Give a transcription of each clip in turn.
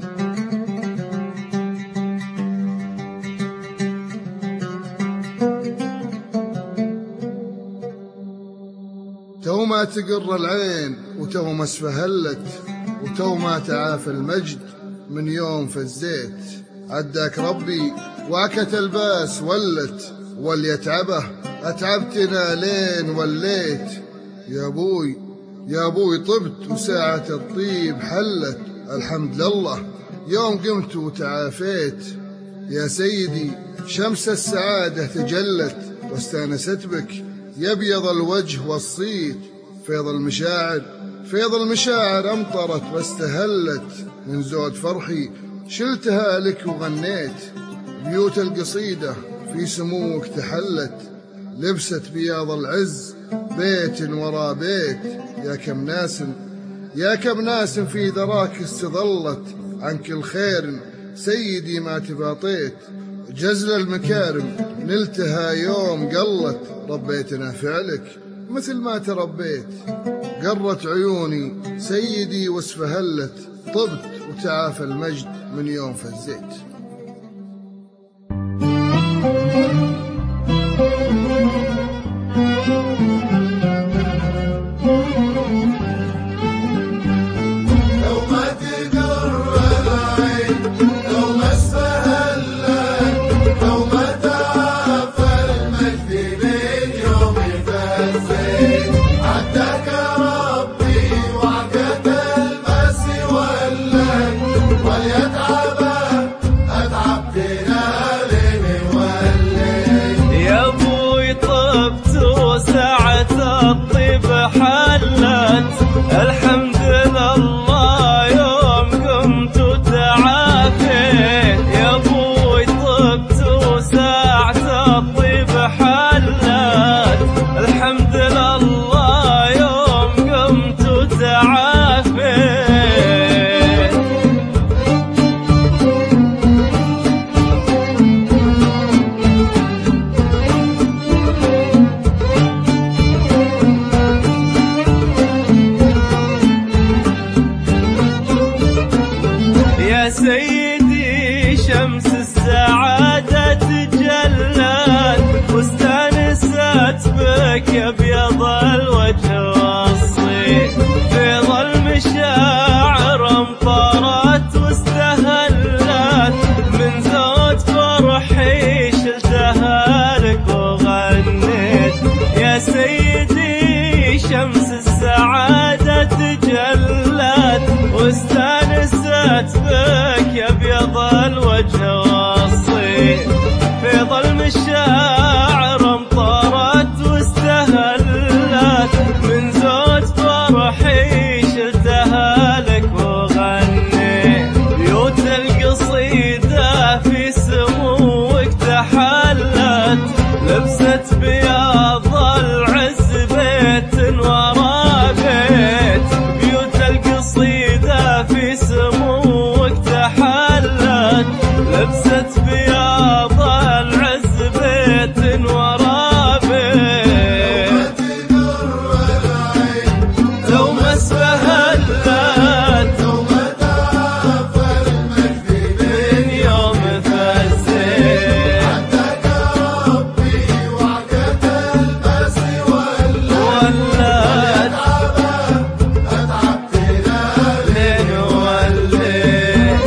تو ما تقر العين وتو ما اسفهلت، وتو ما تعافى المجد من يوم فزيت. عداك ربي واكت الباس ولت، واليتعبه أتعبتنا لين وليت. يا أبوي طبت وساعة الطيب حلت، الحمد لله يوم قمت وتعافيت. يا سيدي شمس السعادة تجلت، واستانست بك يبيض الوجه والصيت. فيض المشاعر أمطرت واستهلت، من زود فرحي شلتها لك وغنيت. بيوت القصيدة في سموك تحلت، لبست بياض العز بيت ورا بيت. يا كم ناس في ذراك استظلت، عن كل خير سيدي ما تباطيت. جزل المكارم نلتها يوم قلت، ربيتنا فعلك مثل ما تربيت. قرت عيوني سيدي واسفهلت، طبت وتعافى المجد من يوم فزيت. الحمد لله يوم قمت وتعافيت. يا ابوي طبت وساعة الطيب حلت، الحمد لله يوم قمت وتعافيت. يا سيدي شمس السعادة تجلت، واستانست بك أبيض الوجه والصيت. فيض المشاعر امطرت واستهلت، من زود فرحي شلتها لك وغنيت. يا سيدي شمس السعادة تجلت، واستانست بك يا أبيض الوجه والصيت. فيض المشاعر امطرت واستهلت، من زود فرحي شلتها لك وغنيت. بيوت القصيدة في سموك تحلت، لبست بياض العز بيت ورا بيت. بيوت القصيدة في سموك تحلت، لبست بياض العز بيت ورا بيت. لو ما اسفهلت، لو ما تعافى المجد من يوم فزيت. عداك ربي وعدك الباس ولت، أتعبتنا لين وليت.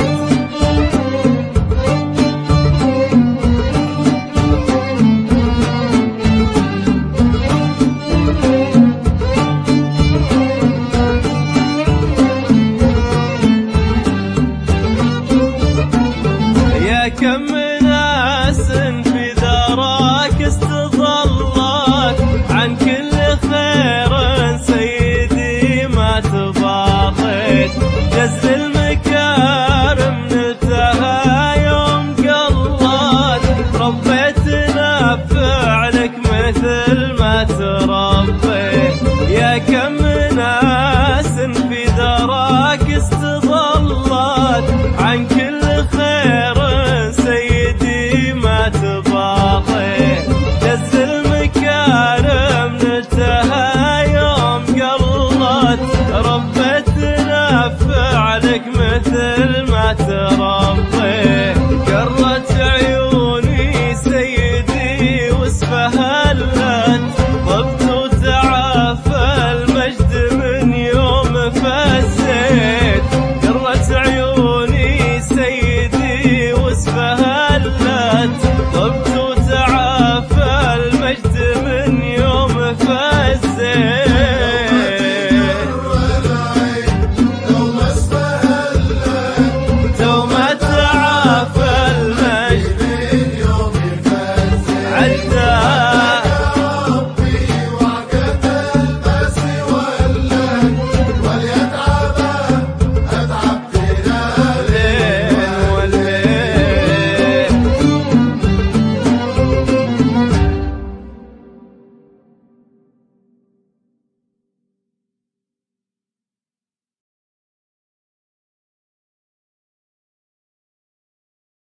يا كم ناس في ذراك استظلت، عن كل خير سيدي ما تباطيت. جزل المكارم نلتها يوم قلت، ربيتنا بفعلك مثل ما تربيت. يا كم ناس في ذراك استظلت، عن كل خير سيدي ما تباطيت. جز المكارم نلتها يوم قلت، ربتنا